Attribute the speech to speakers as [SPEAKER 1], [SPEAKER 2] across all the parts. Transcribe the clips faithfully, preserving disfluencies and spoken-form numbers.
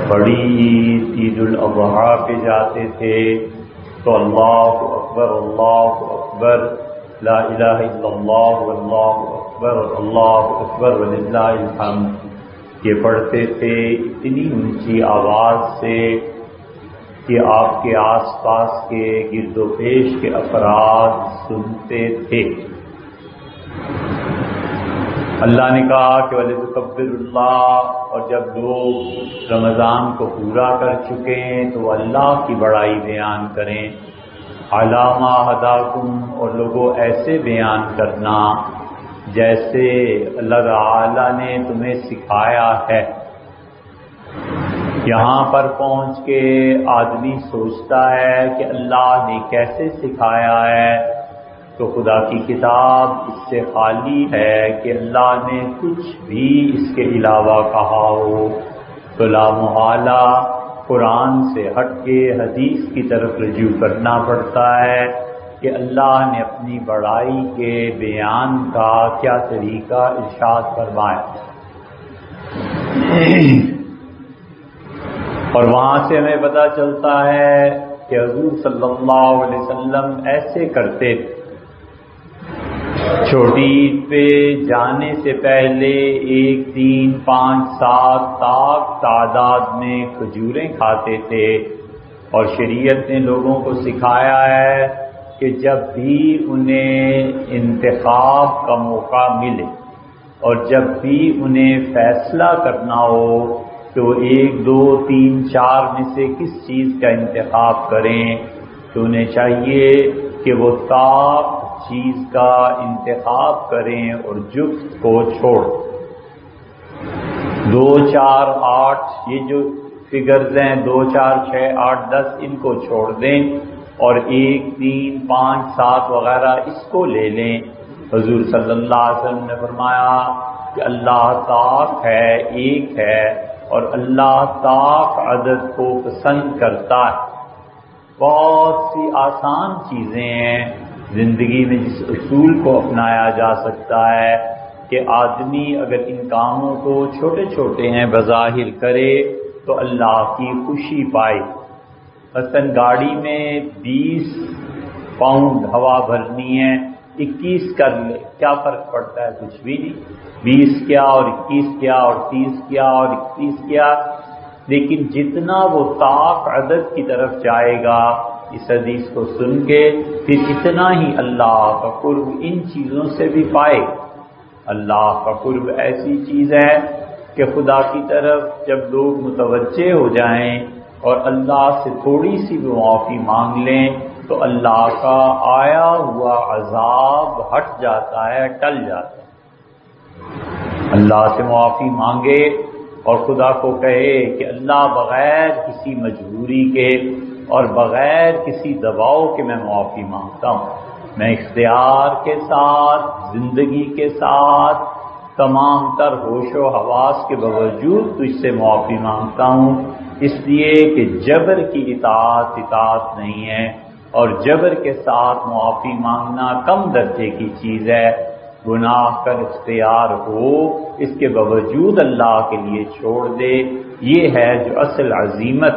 [SPEAKER 1] بڑی عید عید الاضحیٰ پہ جاتے تھے تو اللہ اکبر اللہ اکبر لا الہ الا اللہ واللہ اکبر اللہ اکبر وللہ الحمد یہ پڑھتے تھے اتنی اونچی آواز سے کہ آپ کے آس پاس کے گرد و پیش کے افراد سنتے تھے۔ اللہ نے کہا کہ وَلِتُكَبِّرُوا اللَّهَ، اور جب لوگ رمضان کو پورا کر چکے ہیں تو وہ اللہ کی بڑائی بیان کریں، عَلَىٰ مَا هَدَاكُمْ، اور لوگوں ایسے بیان کرنا جیسے اللہ تعالی نے تمہیں سکھایا ہے۔ یہاں پر پہنچ کے آدمی سوچتا ہے کہ اللہ نے کیسے سکھایا ہے، تو خدا کی کتاب اس سے خالی ہے کہ اللہ نے کچھ بھی اس کے علاوہ کہا ہو، تو لا محالہ قرآن سے ہٹ کے حدیث کی طرف رجوع کرنا پڑتا ہے کہ اللہ نے اپنی بڑائی کے بیان کا کیا طریقہ ارشاد فرمایا۔ اور وہاں سے ہمیں پتہ چلتا ہے کہ حضور صلی اللہ علیہ وسلم ایسے کرتے تھے، چھوٹی عید پہ جانے سے پہلے ایک تین پانچ سات تاک تعداد میں کھجوریں کھاتے تھے، اور شریعت نے لوگوں کو سکھایا ہے کہ جب بھی انہیں انتخاب کا موقع ملے اور جب بھی انہیں فیصلہ کرنا ہو تو ایک دو تین چار میں سے کس چیز کا انتخاب کریں، تو انہیں چاہیے کہ وہ تاک چیز کا انتخاب کریں اور جفت کو چھوڑ دو چار آٹھ یہ جو فگرز ہیں دو چار چھ آٹھ دس ان کو چھوڑ دیں اور ایک تین پانچ سات وغیرہ اس کو لے لیں۔ حضور صلی اللہ علیہ وسلم نے فرمایا کہ اللہ تاک ہے، ایک ہے، اور اللہ تاک عدد کو پسند کرتا ہے۔ بہت سی آسان چیزیں ہیں زندگی میں جس اصول کو اپنایا جا سکتا ہے کہ آدمی اگر ان کاموں کو چھوٹے چھوٹے ہیں بظاہر کرے تو اللہ کی خوشی پائے۔ مثلا گاڑی میں بیس پاؤنڈ ہوا بھرنی ہے، اکیس کر لے، کیا فرق پڑتا ہے؟ کچھ بھی نہیں۔ بیس کیا اور اکیس کیا اور تیس کیا اور اکتیس کیا، لیکن جتنا وہ طاق عدد کی طرف جائے گا اس حدیث کو سن کے پھر اتنا ہی اللہ کا قرب ان چیزوں سے بھی پائے۔ اللہ کا قرب ایسی چیز ہے کہ خدا کی طرف جب لوگ متوجہ ہو جائیں اور اللہ سے تھوڑی سی بھی معافی مانگ لیں تو اللہ کا آیا ہوا عذاب ہٹ جاتا ہے، ٹل جاتا ہے۔ اللہ سے معافی مانگے اور خدا کو کہے کہ اللہ بغیر کسی مجبوری کے اور بغیر کسی دباؤ کے میں معافی مانگتا ہوں، میں اختیار کے ساتھ زندگی کے ساتھ تمام تر ہوش و حواس کے باوجود تجھ سے معافی مانگتا ہوں، اس لیے کہ جبر کی اطاعت اطاعت نہیں ہے، اور جبر کے ساتھ معافی مانگنا کم درجے کی چیز ہے۔ گناہ کا اختیار ہو اس کے باوجود اللہ کے لیے چھوڑ دے، یہ ہے جو اصل عزیمت۔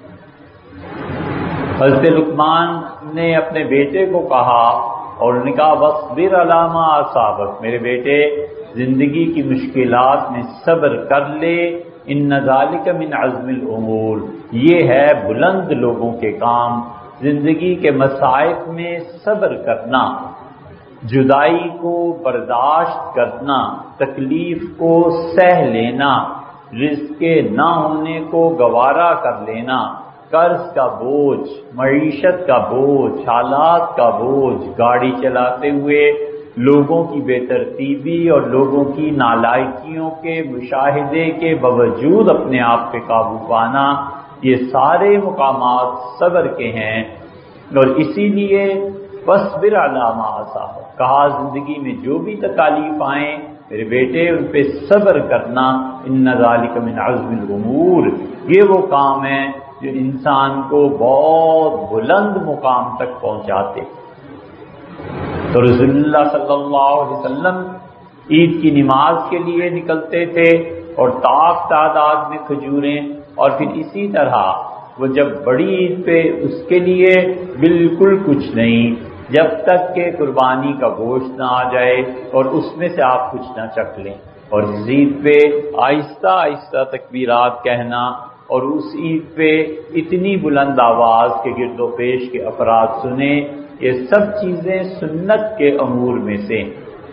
[SPEAKER 1] حضرت لقمان نے اپنے بیٹے کو کہا اور انہوں نے کہا وَاصْبِرْ عَلَىٰ مَا أَصَابَكَ، میرے بیٹے زندگی کی مشکلات میں صبر کر لے، إِنَّ ذَلِكَ مِنْ عَزْمِ الْأُمُورِ، یہ ہے بلند لوگوں کے کام۔ زندگی کے مصائب میں صبر کرنا، جدائی کو برداشت کرنا، تکلیف کو سہ لینا، رزق کے نہ ہونے کو گوارا کر لینا، قرض کا بوجھ، معیشت کا بوجھ، حالات کا بوجھ، گاڑی چلاتے ہوئے لوگوں کی بے ترتیبی اور لوگوں کی نالائکیوں کے مشاہدے کے باوجود اپنے آپ پہ قابو پانا، یہ سارے مقامات صبر کے ہیں۔ اور اسی لیے وَاصْبِرْ عَلَىٰ مَا أَصَابَكَ، کہا زندگی میں جو بھی تکالیف آئیں میرے بیٹے ان پہ صبر کرنا، إِنَّ ذَلِكَ مِنْ عَزْمِ الْأُمُورِ، یہ وہ کام ہے جو انسان کو بہت بلند مقام تک پہنچاتے۔ تو رسول اللہ صلی اللہ علیہ وسلم عید کی نماز کے لیے نکلتے تھے اور طاق تعداد میں کھجوریں اور پھر اسی طرح وہ جب بڑی عید پہ اس کے لیے بالکل کچھ نہیں، جب تک کہ قربانی کا گوشت نہ آ جائے اور اس میں سے آپ کچھ نہ چکھ لیں، اور اس عید پہ آہستہ آہستہ تکبیرات کہنا، اور اس عید پہ اتنی بلند آواز کے گرد و پیش کے افراد سنیں، یہ سب چیزیں سنت کے امور میں سے۔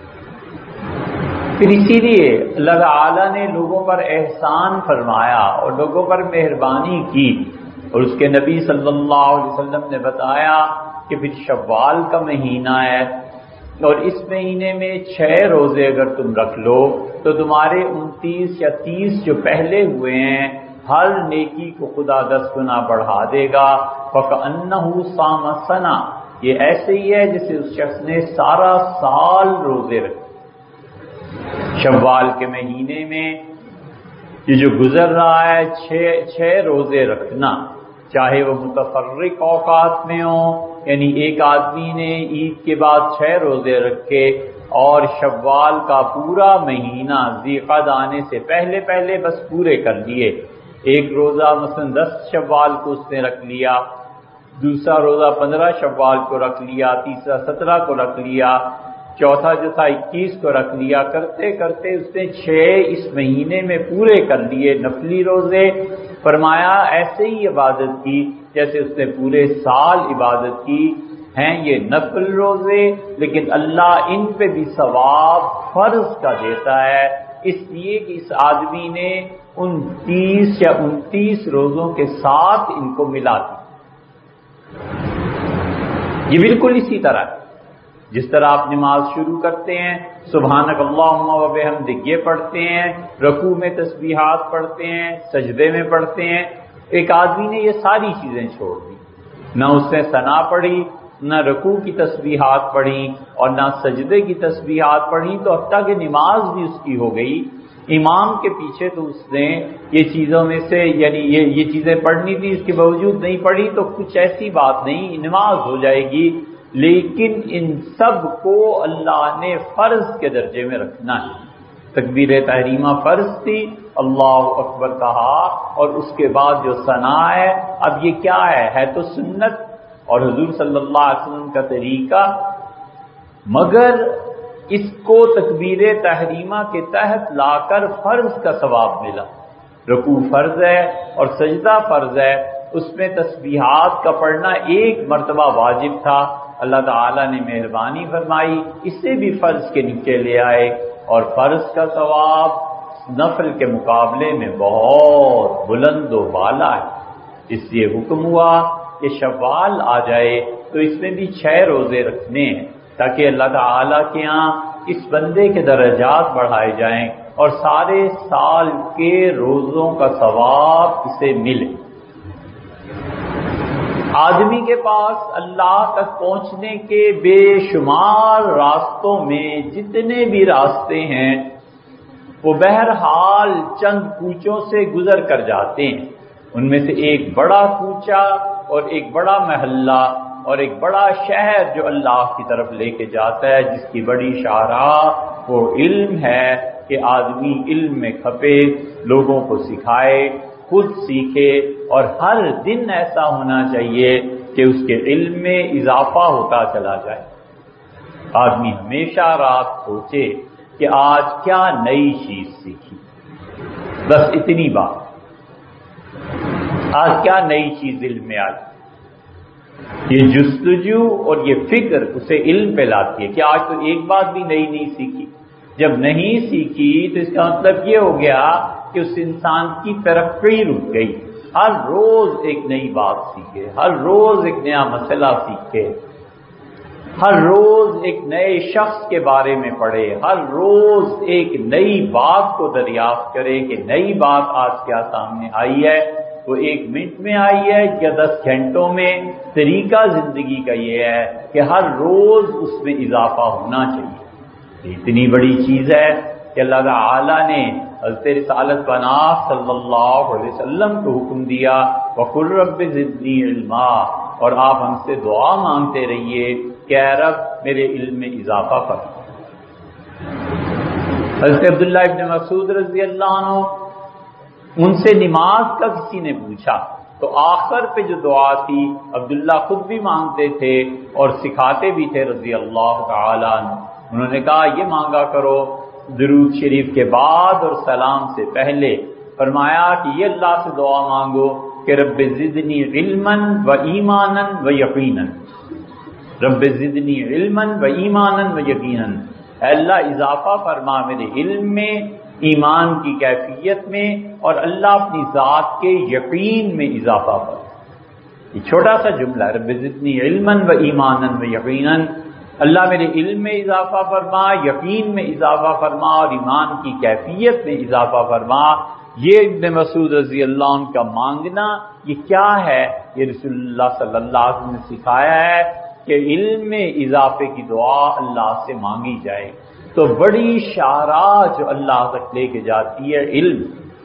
[SPEAKER 1] پھر اسی لیے اللہ تعالیٰ نے لوگوں پر احسان فرمایا اور لوگوں پر مہربانی کی، اور اس کے نبی صلی اللہ علیہ وسلم نے بتایا کہ پھر شوال کا مہینہ ہے، اور اس مہینے میں چھ روزے اگر تم رکھ لو تو تمہارے انتیس یا تیس جو پہلے ہوئے ہیں ہر نیکی کو خدا دس گنا بڑھا دے گا۔ فَكَأَنَّهُ صَامَ سَنَةً، یہ ایسے ہی ہے جیسے اس شخص نے سارا سال روزے رکھے۔ شوال کے مہینے میں یہ جو گزر رہا ہے چھ چھ روزے رکھنا، چاہے وہ متفرق اوقات میں ہوں، یعنی ایک آدمی نے عید کے بعد چھ روزے رکھے اور شوال کا پورا مہینہ ذی قعدہ آنے سے پہلے پہلے بس پورے کر لیے، ایک روزہ مثلا دس شوال کو اس نے رکھ لیا، دوسرا روزہ پندرہ شوال کو رکھ لیا، تیسرا سترہ کو رکھ لیا، چوتھا جو تھا اکیس کو رکھ لیا، کرتے کرتے اس نے چھ اس مہینے میں پورے کر لیے نفلی روزے۔ فرمایا ایسے ہی عبادت کی جیسے اس نے پورے سال عبادت کی ہیں یہ نفل روزے، لیکن اللہ ان پہ بھی ثواب فرض کا دیتا ہے، اس لیے کہ اس آدمی نے انتیس یا انتیس روزوں کے ساتھ ان کو ملا دی۔ یہ بالکل اسی طرح ہے جس طرح آپ نماز شروع کرتے ہیں سبحانک اللہم و بحمدک یہ پڑھتے ہیں، رکوع میں تسبیحات پڑھتے ہیں، سجدے میں پڑھتے ہیں، ایک آدمی نے یہ ساری چیزیں چھوڑ دی، نہ اس نے ثنا پڑھی، نہ رکوع کی تسبیحات پڑھی اور نہ سجدے کی تسبیحات پڑھی، تو حتیٰ کہ نماز بھی اس کی ہو گئی امام کے پیچھے، تو اس نے یہ چیزوں میں سے یعنی یہ یہ چیزیں پڑھنی تھی، اس کے باوجود نہیں پڑھی تو کچھ ایسی بات نہیں، نماز ہو جائے گی، لیکن ان سب کو اللہ نے فرض کے درجے میں رکھنا ہے۔ تکبیر تحریمہ فرض تھی، اللہ اکبر کہا، اور اس کے بعد جو ثنا ہے، اب یہ کیا ہے ہے تو سنت اور حضور صلی اللہ علیہ وسلم کا طریقہ، مگر اس کو تکبیر تحریمہ کے تحت لا کر فرض کا ثواب ملا۔ رکوع فرض ہے اور سجدہ فرض ہے، اس میں تسبیحات کا پڑھنا ایک مرتبہ واجب تھا، اللہ تعالیٰ نے مہربانی فرمائی اسے بھی فرض کے نیچے لے آئے، اور فرض کا ثواب نفل کے مقابلے میں بہت بلند و بالا ہے، اس لیے حکم ہوا کہ شوال آ جائے تو اس میں بھی چھ روزے رکھنے ہیں تاکہ اللہ تعالیٰ کے ہاں اس بندے کے درجات بڑھائے جائیں اور سارے سال کے روزوں کا ثواب اسے ملے۔ آدمی کے پاس اللہ تک پہنچنے کے بے شمار راستوں میں جتنے بھی راستے ہیں وہ بہرحال چند کوچوں سے گزر کر جاتے ہیں، ان میں سے ایک بڑا کوچہ اور ایک بڑا محلہ اور ایک بڑا شہر جو اللہ کی طرف لے کے جاتا ہے، جس کی بڑی شاہراہ وہ علم ہے کہ آدمی علم میں کھپے، لوگوں کو سکھائے، خود سیکھے، اور ہر دن ایسا ہونا چاہیے کہ اس کے علم میں اضافہ ہوتا چلا جائے۔ آدمی ہمیشہ رات سوچے کہ آج کیا نئی چیز سیکھی، بس اتنی بات، آج کیا نئی چیز علم میں آئی۔ یہ جستجو اور یہ فکر اسے علم پہ لاتی ہے کہ آج تو ایک بات بھی نئی نہیں سیکھی۔ جب نہیں سیکھی تو اس کا مطلب یہ ہو گیا کہ اس انسان کی ترقی رک گئی۔ ہر روز ایک نئی بات سیکھے، ہر روز ایک نیا مسئلہ سیکھے، ہر روز ایک نئے شخص کے بارے میں پڑھے، ہر روز ایک نئی بات کو دریافت کرے کہ نئی بات آج کیا سامنے آئی ہے، وہ ایک منٹ میں آئی ہے یا دس گھنٹوں میں۔ طریقہ زندگی کا یہ ہے کہ ہر روز اس میں اضافہ ہونا چاہیے۔ اتنی بڑی چیز ہے کہ اللہ تعالی نے حضرت رسالت پناہ صلی اللہ علیہ وسلم کو حکم دیا وَقُلْ رَبِّ زِدْنِي عِلْمًا، اور آپ ہم سے دعا مانگتے رہیے کہ اے رب میرے علم میں اضافہ فرما۔ حضرت عبداللہ ابن مسعود رضی اللہ عنہ ان سے نماز کا کسی نے پوچھا تو آخر پہ جو دعا تھی عبداللہ خود بھی مانگتے تھے اور سکھاتے بھی تھے رضی اللہ تعالیٰ عنہ، انہوں نے کہا یہ مانگا کرو درود شریف کے بعد اور سلام سے پہلے، فرمایا کہ یہ اللہ سے دعا مانگو کہ رب زدنی علما و ایمانا و یقینا، رب زدنی علما و ایمانا و یقینا، اے اللہ اضافہ فرما میرے علم میں، ایمان کی کیفیت میں، اور اللہ اپنی ذات کے یقین میں اضافہ فرما۔ یہ چھوٹا سا جملہ ہے، رب زدنی علما و ایمانا و یقینا، اللہ میرے علم میں اضافہ فرما، یقین میں اضافہ فرما، اور ایمان کی کیفیت میں اضافہ فرما۔ یہ ابن مسعود رضی اللہ عنہ کا مانگنا یہ کیا ہے؟ یہ رسول اللہ صلی اللہ علیہ وسلم نے سکھایا ہے کہ علم میں اضافے کی دعا اللہ سے مانگی جائے۔ تو بڑی شاہراہ جو اللہ تک لے کے جاتی ہے علم،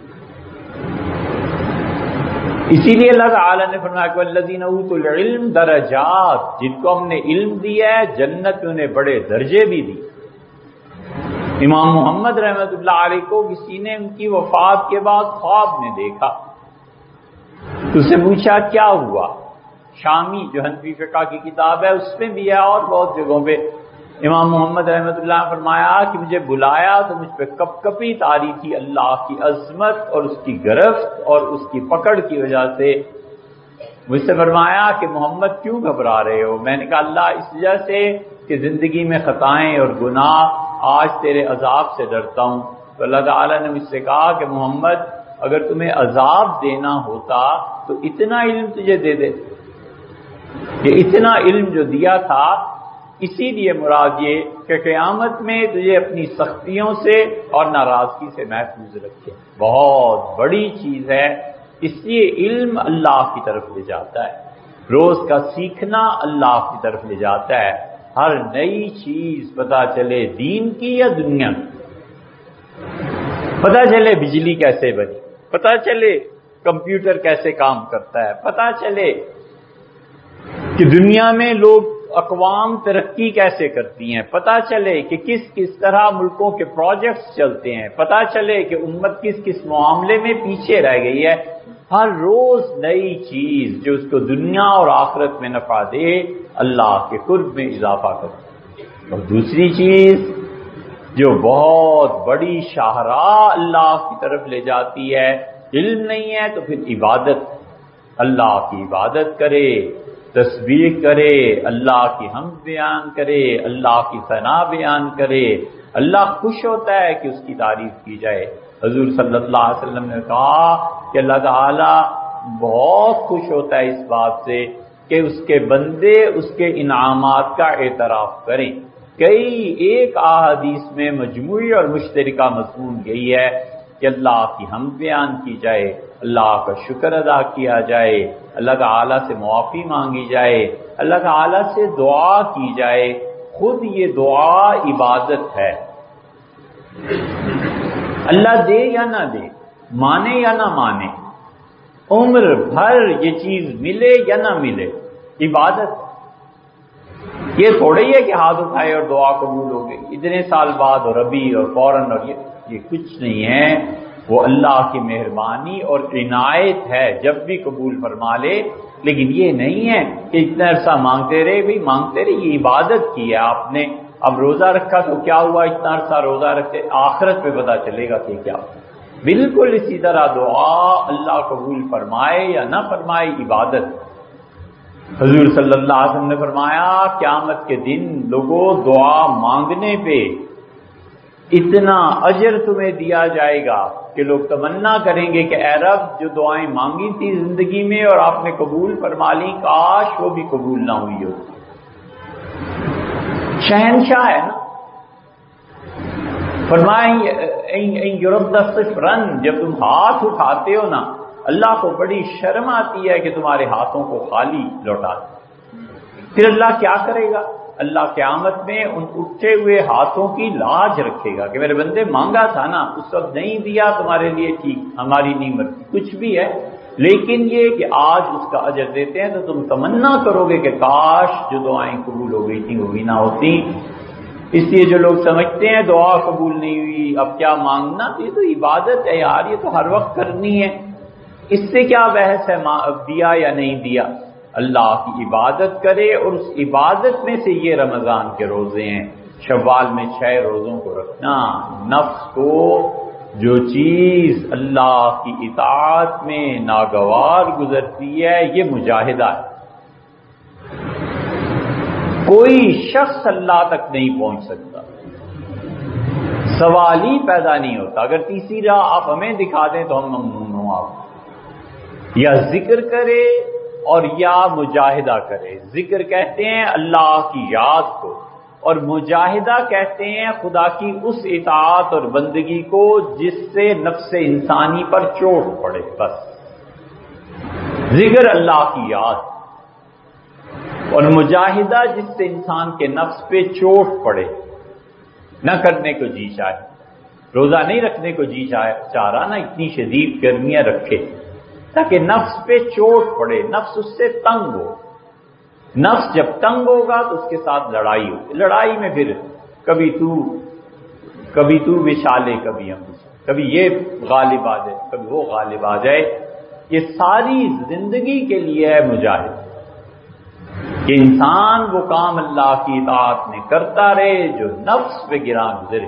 [SPEAKER 1] اسی لیے اللہ تعالی نے فرمایا کہ الذین اوتوا العلم درجات، جن کو ہم نے علم دیا ہے جنت میں انہیں بڑے درجے بھی دی۔ امام محمد رحمۃ اللہ علیہ کو کسی نے ان کی وفات کے بعد خواب میں دیکھا، تو اس سے پوچھا کیا ہوا؟ شامی جو حنفی فقہ کی کتاب ہے اس میں بھی ہے اور بہت جگہوں پہ، امام محمد رحمۃ اللہ نے فرمایا کہ مجھے بلایا تو مجھ پہ کپ کپی طاری تھی اللہ کی عظمت اور اس کی گرفت اور اس کی پکڑ کی وجہ سے۔ مجھ سے فرمایا کہ محمد کیوں گھبرا رہے ہو؟ میں نے کہا اللہ اس وجہ سے کہ زندگی میں خطائیں اور گناہ، آج تیرے عذاب سے ڈرتا ہوں۔ تو اللہ تعالیٰ نے مجھ سے کہا کہ محمد اگر تمہیں عذاب دینا ہوتا تو اتنا علم تجھے دے دے، یہ اتنا علم جو دیا تھا، اسی لیے مراد یہ کہ قیامت میں تجھے اپنی سختیوں سے اور ناراضگی سے محفوظ رکھے، بہت بڑی چیز ہے۔ اس لیے علم اللہ کی طرف لے جاتا ہے، روز کا سیکھنا اللہ کی طرف لے جاتا ہے۔ ہر نئی چیز پتہ چلے دین کی یا دنیا کی، پتہ چلے بجلی کیسے بنی، پتہ چلے کمپیوٹر کیسے کام کرتا ہے، پتہ چلے کہ دنیا میں لوگ اقوام ترقی کیسے کرتی ہیں، پتہ چلے کہ کس کس طرح ملکوں کے پروجیکٹس چلتے ہیں، پتہ چلے کہ امت کس کس معاملے میں پیچھے رہ گئی ہے۔ ہر روز نئی چیز جو اس کو دنیا اور آخرت میں نفع دے، اللہ کے قرب میں اضافہ کرتی ہے۔ اور دوسری چیز جو بہت بڑی شاہراہ اللہ کی طرف لے جاتی ہے، علم نہیں ہے تو پھر عبادت، اللہ کی عبادت کرے، تسبیح کرے، اللہ کی حمد بیان کرے، اللہ کی ثنا بیان کرے، اللہ خوش ہوتا ہے کہ اس کی تعریف کی جائے۔ حضور صلی اللہ علیہ وسلم نے کہا کہ اللہ تعالیٰ بہت خوش ہوتا ہے اس بات سے کہ اس کے بندے اس کے انعامات کا اعتراف کریں۔ کئی ایک احادیث میں مجموعی اور مشترکہ مضمون یہی ہے کہ اللہ کی حمد بیان کی جائے، اللہ کا شکر ادا کیا جائے، اللہ تعالیٰ سے معافی مانگی جائے، اللہ تعالیٰ سے دعا کی جائے۔ خود یہ دعا عبادت ہے، اللہ دے یا نہ دے، مانے یا نہ مانے، عمر بھر یہ چیز ملے یا نہ ملے، عبادت۔ یہ تھوڑے ہی ہے کہ ہاتھ اٹھائے اور دعا قبول ہو گئی اتنے سال بعد اور ابھی اور فوراً، اور یہ یہ کچھ نہیں ہے، وہ اللہ کی مہربانی اور عنایت ہے جب بھی قبول فرما لے۔ لیکن یہ نہیں ہے کہ اتنا عرصہ مانگتے رہے، بھی مانگتے رہے، یہ عبادت کی ہے آپ نے۔ اب روزہ رکھا تو کیا ہوا، اتنا عرصہ روزہ رکھتے، آخرت پہ پتہ چلے گا کہ کیا ہوا۔ بالکل اسی طرح دعا اللہ قبول فرمائے یا نہ فرمائے عبادت۔ حضور صلی اللہ علیہ وسلم نے فرمایا قیامت کے دن لوگوں دعا مانگنے پہ اتنا اجر تمہیں دیا جائے گا کہ لوگ تمنا کریں گے کہ اے رب جو دعائیں مانگی تھی زندگی میں اور آپ نے قبول فرما لی، کاش وہ بھی قبول نہ ہوئی ہوتی۔ شہنشاہ ہے نا، فرمائیں یورب صفرن، جب تم ہاتھ اٹھاتے ہو نا اللہ کو بڑی شرم آتی ہے کہ تمہارے ہاتھوں کو خالی لوٹاتے۔ پھر اللہ کیا کرے گا؟ اللہ قیامت میں ان اٹھے ہوئے ہاتھوں کی لاج رکھے گا کہ میرے بندے مانگا تھا نا، اس وقت نہیں دیا تمہارے لیے، ٹھیک ہماری نہیں مرضی، کچھ بھی ہے، لیکن یہ کہ آج اس کا اجر دیتے ہیں تو تم تمنا کرو گے کہ کاش جو دعائیں قبول ہو گئی تھیں وہ بھی نہ ہوتی۔ اس لیے جو لوگ سمجھتے ہیں دعا قبول نہیں ہوئی اب کیا مانگنا، یہ تو عبادت ہے یار، یہ تو ہر وقت کرنی ہے، اس سے کیا بحث ہے دیا یا نہیں دیا۔ اللہ کی عبادت کرے، اور اس عبادت میں سے یہ رمضان کے روزے ہیں، شوال میں چھ روزوں کو رکھنا۔ نفس کو جو چیز اللہ کی اطاعت میں ناگوار گزرتی ہے یہ مجاہدہ ہے۔ کوئی شخص اللہ تک نہیں پہنچ سکتا، سوال ہی پیدا نہیں ہوتا۔ اگر تیسری راہ آپ ہمیں دکھا دیں تو ہم ممنون ہوں، آپ یا ذکر کرے اور یا مجاہدہ کرے۔ ذکر کہتے ہیں اللہ کی یاد کو، اور مجاہدہ کہتے ہیں خدا کی اس اطاعت اور بندگی کو جس سے نفس انسانی پر چوٹ پڑے۔ بس ذکر اللہ کی یاد، اور مجاہدہ جس سے انسان کے نفس پہ چوٹ پڑے، نہ کرنے کو جی چاہے، روزہ نہیں رکھنے کو جی چاہ رہا نا، اتنی شدید گرمیاں رکھے تاکہ نفس پہ چوٹ پڑے، نفس اس سے تنگ ہو۔ نفس جب تنگ ہوگا تو اس کے ساتھ لڑائی ہوگی، لڑائی میں پھر کبھی تو کبھی تو وشالے کبھی ہم کبھی یہ غالب آ جائے کبھی وہ غالب آ جائے۔ یہ ساری زندگی کے لیے ہے مجاہد کہ انسان وہ کام اللہ کی اطاعت میں کرتا رہے جو نفس پہ گراں گزرے۔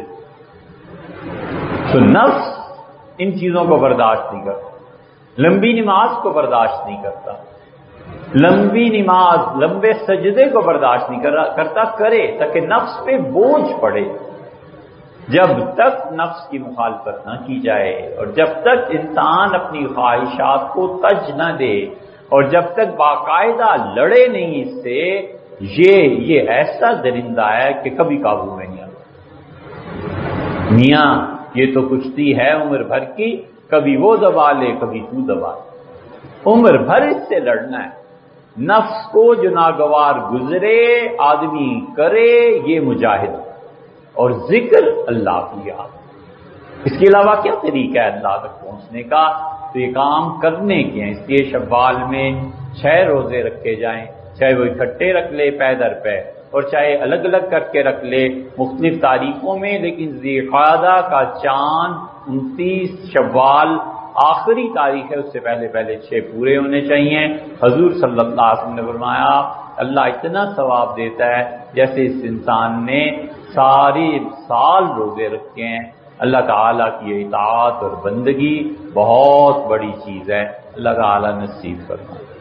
[SPEAKER 1] تو نفس ان چیزوں کو برداشت نہیں کرتا، لمبی نماز کو برداشت نہیں کرتا، لمبی نماز لمبے سجدے کو برداشت نہیں کرتا، کرے تاکہ نفس پہ بوجھ پڑے۔ جب تک نفس کی مخالفت نہ کی جائے، اور جب تک انسان اپنی خواہشات کو تج نہ دے، اور جب تک باقاعدہ لڑے نہیں اس سے، یہ یہ ایسا درندہ ہے کہ کبھی قابو میں نہیں آتا۔ میاں یہ تو کشتی ہے عمر بھر کی، کبھی وہ دبا لے کبھی تو دبا لے، عمر بھر اس سے لڑنا ہے۔ نفس کو جو ناگوار گزرے آدمی کرے، یہ مجاہد، اور ذکر اللہ کی یاد۔ اس کے علاوہ کیا طریقہ ہے اللہ تک پہنچنے کا؟ تو یہ کام کرنے کے ہیں، اس لیے شوال میں چھ روزے رکھے جائیں، چاہے وہ اکٹھے رکھ لے پے در پے، اور چاہے الگ الگ کر کے رکھ لے مختلف تاریخوں میں، لیکن ذی القعدہ کا چاند انتیس شوال آخری تاریخ ہے، اس سے پہلے پہلے چھ پورے ہونے چاہیے۔ حضور صلی اللہ علیہ وسلم نے فرمایا اللہ اتنا ثواب دیتا ہے جیسے اس انسان نے سارے سال روزے رکھے ہیں۔ اللہ تعالیٰ کی اطاعت اور بندگی بہت بڑی چیز ہے، اللہ تعالیٰ نصیب فرمائے۔